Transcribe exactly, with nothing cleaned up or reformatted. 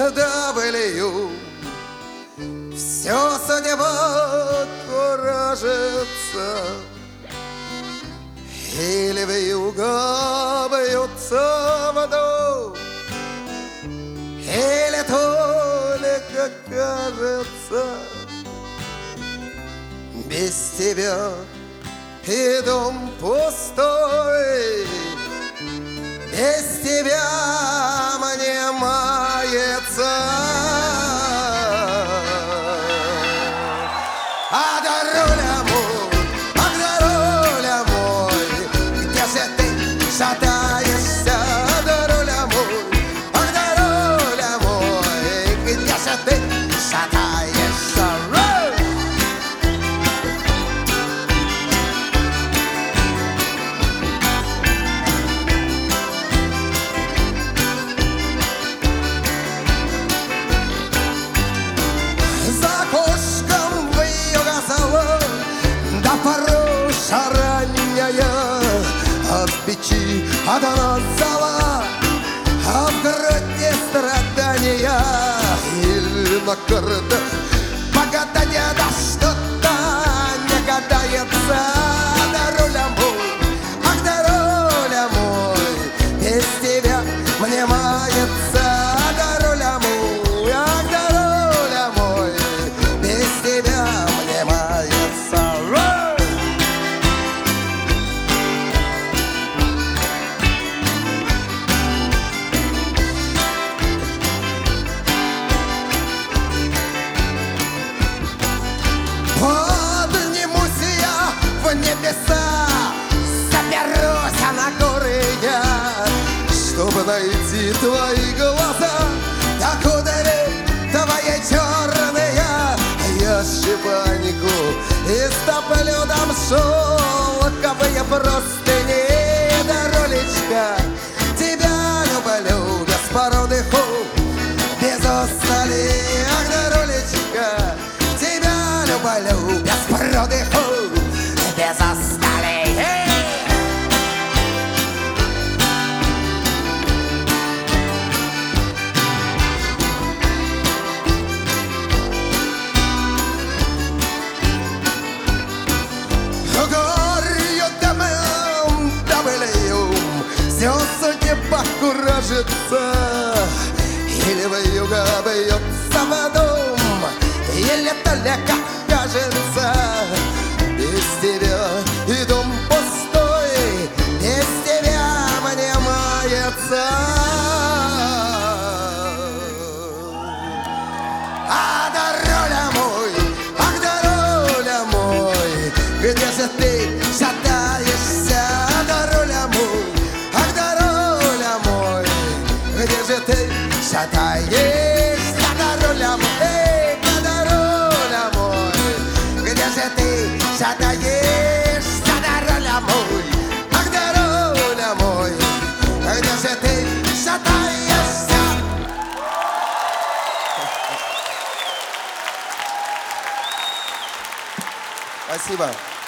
W. Все судьба куражится, или вьюга бьется в воду, или только кажется. Без тебя и дом пустой, без тебя мне мается. А дорога мой, а дорога мой, где же ты шатаешься? Дорога мой, а дорога мой, где же ты шатаешься? От печи одна зала, а в груди страдания. Или на картах погадание, да что-то не гадается. Дорога мой, ах, дорога мой, без тебя мне мается. Дорога мой, ах, дорога мой, без тебя мне мается. Поднимусь я в небеса, соберусь на горы я, чтобы найти твои глаза. Да куда ли твои черные? Я щепанику и стоплю там шелковые простыни. Доролечка, тебя люблю без породы, без устали. Ах, доролечка, тебя люблю без породы, без осталей. Горью дымом, W, все судьба куражится, или вьюга бьется в дом, или только кажется. Без тебя и дом пустой, без тебя мне мается. А дорога мой, ах, дорога мой, где же ты шатаешься? Дорога мой, ах, дорога мой, где же ты шатаешься? Дорога мой, дорога мой, где же ты шатаешься? Дорога мой, ах, дорога мой, где же ты шатаешься? Спасибо.